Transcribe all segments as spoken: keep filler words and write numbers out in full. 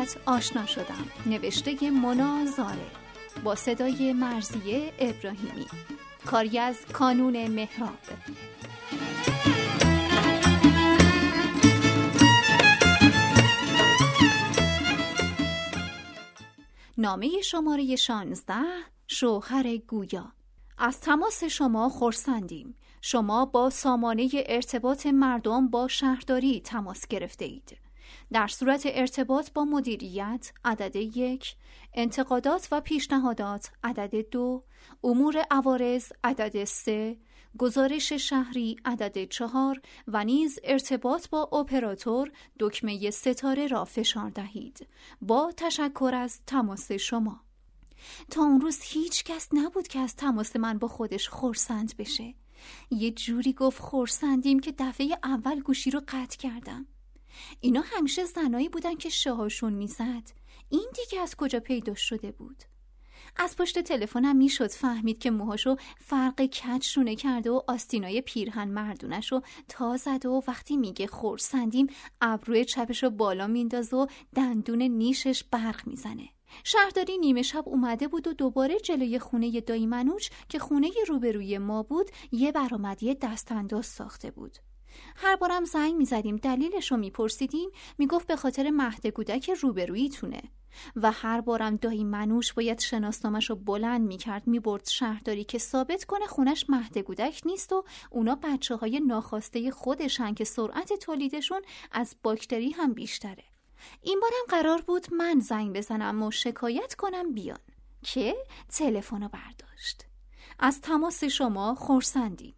مدت آشنا شدم. نوشته مونا زاره با صدای مرضیه ابراهیمی. کاری از کانون مهراب. نامه شماره شانزده، شوهر گویا. از تماس شما خرسندیم. شما با سامانه ارتباط مردم با شهرداری تماس گرفته اید. در صورت ارتباط با مدیریت عدد یک، انتقادات و پیشنهادات عدد دو، امور عوارض عدد سه، گزارش شهری عدد چهار و نیز ارتباط با اپراتور دکمه ستاره را فشار دهید. با تشکر از تماس شما. تا اون روز هیچ کس نبود که از تماس من با خودش خرسند بشه. یه جوری گفت خرسندیم که دفعه اول گوشی رو قطع کردم. اینا همیشه زنایی بودن که شاهاشون میزد. این دیگه از کجا پیدا شده بود؟ از پشت تلفنم میشد فهمید که موهاشو فرق کج شونه کرده و آستینای پیرهن مردونشو تا زده و وقتی میگه خرسندیم ابروی چپشو بالا میندازه و دندون نیشش برق میزنه. شهرداری نیمه شب اومده بود و دوباره جلوی خونه دایی منوچ که خونه روبروی ما بود یه برآمدی دستانداز ساخته بود. هر بارم زنگ میزدیم دلیلش رو میپرسیدیم میگفت به خاطر مهد کودک روبرویتونه و هر بارم دایی منوش باید شناسنامه‌شو بلند میکرد میبرد شهرداری که ثابت کنه خونش مهد کودک نیست و اونا بچه های ناخواسته خودشن که سرعت تولیدشون از باکتری هم بیشتره. این بارم قرار بود من زنگ بزنم و شکایت کنم بیان که تلفنو برداشت. از تماس شما خرسندیم.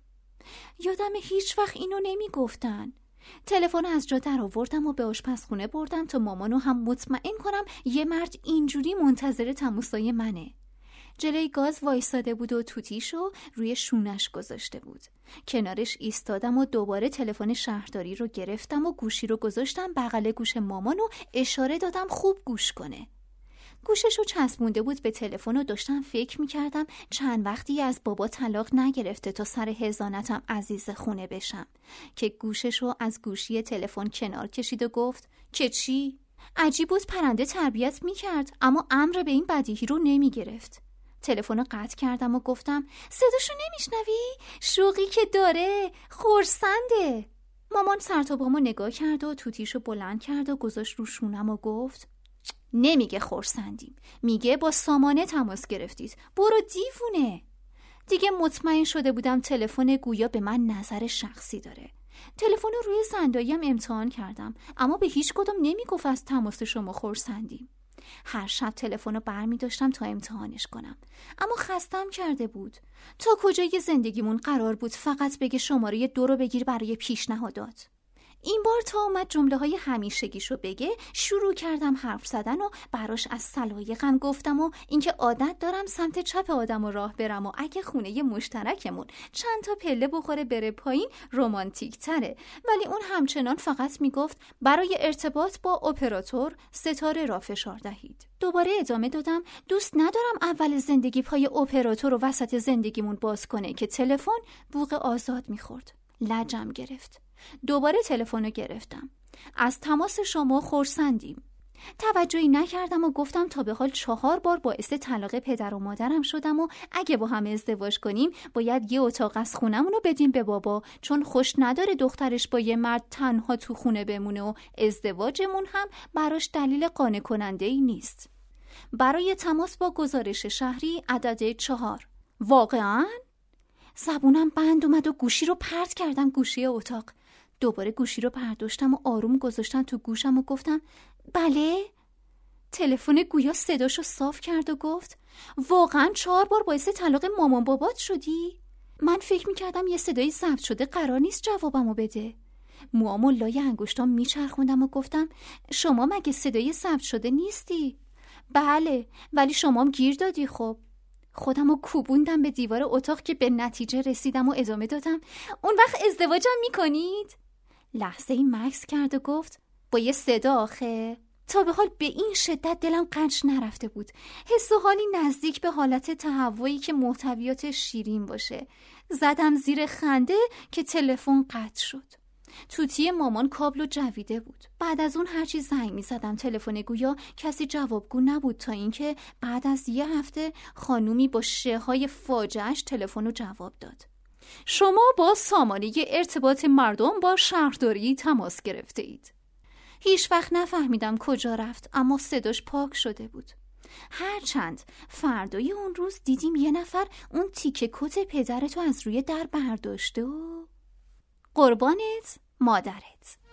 یادم هیچ وقت اینو نمی گفتن. تلفن از جا در آوردم و به آشپزخونه بردم تا مامانو هم مطمئن کنم یه مرد اینجوری منتظر تماسای منه. جلوی گاز وایساده بود و توتیشو روی شونش گذاشته بود. کنارش ایستادم و دوباره تلفن شهرداری رو گرفتم و گوشی رو گذاشتم بغل گوش مامان و اشاره دادم خوب گوش کنه. گوششو چسبونده بود به تلفن و داشتم فکر میکردم چند وقتی از بابا طلاق نگرفته تا سر حضانتم عزیز خونه بشم که گوششو از گوشی تلفن کنار کشید و گفت که چی؟ عجیب بود پرنده تربیت میکرد اما امر به این بدیهی رو نمیگرفت. تلفن رو قطع کردم و گفتم صداشو نمیشنوی؟ شوقی که داره، خرسنده. مامان سر تا پامو نگاه کرد و توتیشو بلند کرد و گذاشت رو شونم و گفت نمیگه خرسندیم، میگه با سامانه تماس گرفتید. برو دیوونه. دیگه مطمئن شده بودم تلفن گویا به من نظر شخصی داره. تلفن رو روی صندلی‌ام امتحان کردم اما به هیچ کدوم نمیگفت از تماس شما خرسندیم. هر شب تلفن رو برمی داشتم تا امتحانش کنم اما خستم کرده بود. تا کجای زندگیمون قرار بود فقط بگه شماره دو رو بگیر برای پیشنهادات. این بار تا اومد جمله های همیشگیشو بگه شروع کردم حرف زدن و براش از سلایقم گفتم و اینکه عادت دارم سمت چپ آدم و راه برم و اگه خونه مشترکمون چند تا پله بخوره بره پایین رومانتیک تره. ولی اون همچنان فقط میگفت برای ارتباط با اپراتور ستاره را فشار دهید. دوباره ادامه دادم دوست ندارم اول زندگی پای اپراتور و وسط زندگیمون باز کنه که تلفن بوق آزاد میخورد. لجم گرفت. دوباره تلفن رو گرفتم. از تماس شما خرسندیم. توجهی نکردم و گفتم تا به حال چهار بار باعث طلاق پدر و مادرم شدم و اگه با هم ازدواج کنیم باید یه اتاق از خونمون رو بدیم به بابا چون خوش نداره دخترش با یه مرد تنها تو خونه بمونه و ازدواجمون هم براش دلیل قانع کننده ای نیست. برای تماس با گزارش شهری عدد چهار. واقعاً؟ زبونم بند اومد و گوشی رو پرت کردم گوشی اتاق. دوباره گوشی رو برداشتم و آروم گذاشتم تو گوشم و گفتم بله. تلفن گویا صداشو صاف کرد و گفت واقعا چهار بار باعث طلاق مامان بابات شدی؟ من فکر میکردم یه صدای ضبط شده قرار نیست جوابمو بده. موامو لای انگشتام میچرخوندم و گفتم شما مگه صدای ضبط شده نیستی؟ بله ولی شمام گیر دادی. خب خودم رو کوبوندم به دیوار اتاق که به نتیجه رسیدم و ادامه دادم اون وقت ازدواجم میکنید؟ لحظه ای مکث کرد و گفت با یه صدا آخه. تا به حال به این شدت دلم قنچ نرفته بود. حس و حالی نزدیک به حالت تهوعی که محتویات شیرین باشه. زدم زیر خنده که تلفن قطع شد. توتی مامان کابلو جویده بود. بعد از اون هرچی زنگ می زدم تلفن گویا کسی جوابگو نبود، تا اینکه بعد از یه هفته خانومی با شهای فاجعه‌اش تلفن رو جواب داد. شما با سامانه ارتباط مردم با شهرداری تماس گرفته اید. هیچ وقت نفهمیدم کجا رفت، اما صداش پاک شده بود. هرچند فردای اون روز دیدیم یه نفر اون تیکه کت پدرتو از روی در برداشته و قربانت مادرت.